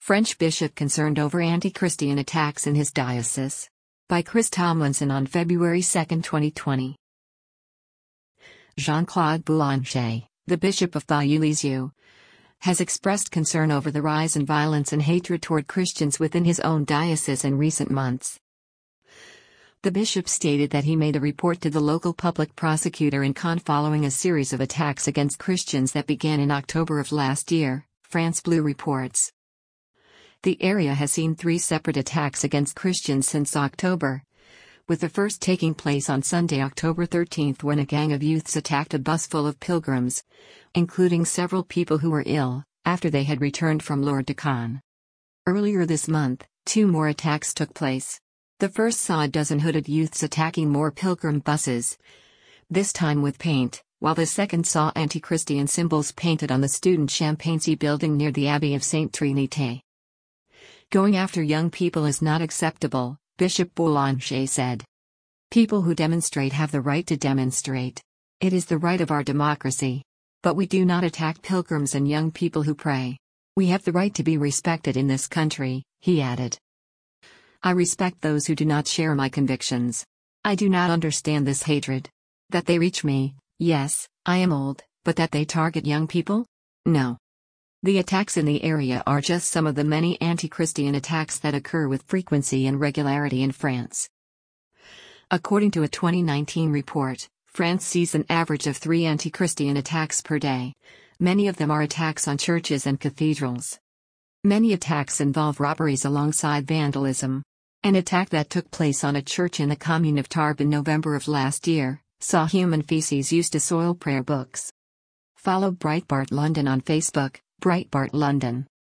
French bishop concerned over anti-Christian attacks in his diocese. By Chris Tomlinson on February 2, 2020. Jean-Claude Boulanger, the Bishop of Bayeux-Lisieux, has expressed concern over the rise in violence and hatred toward Christians within his own diocese in recent months. The bishop stated that he made a report to the local public prosecutor in Caen following a series of attacks against Christians that began in October of last year, France Bleu reports. The area has seen 3 separate attacks against Christians since October, with the first taking place on Sunday, October 13, when a gang of youths attacked a bus full of pilgrims, including several people who were ill, after they had returned from Lourdes to Caen. Earlier this month, 2 more attacks took place. The first saw a dozen hooded youths attacking more pilgrim buses, this time with paint, while the second saw anti-Christian symbols painted on the student Champagny building near the Abbey of Sainte Trinité. Going after young people is not acceptable, Bishop Boulanger said. People who demonstrate have the right to demonstrate. It is the right of our democracy. But we do not attack pilgrims and young people who pray. We have the right to be respected in this country, he added. I respect those who do not share my convictions. I do not understand this hatred. That they reach me, yes, I am old, but that they target young people? No. The attacks in the area are just some of the many anti-Christian attacks that occur with frequency and regularity in France. According to a 2019 report, France sees an average of 3 anti-Christian attacks per day. Many of them are attacks on churches and cathedrals. Many attacks involve robberies alongside vandalism. An attack that took place on a church in the commune of Tarbes in November of last year saw human feces used to soil prayer books. Follow Breitbart London on Facebook, Breitbart London.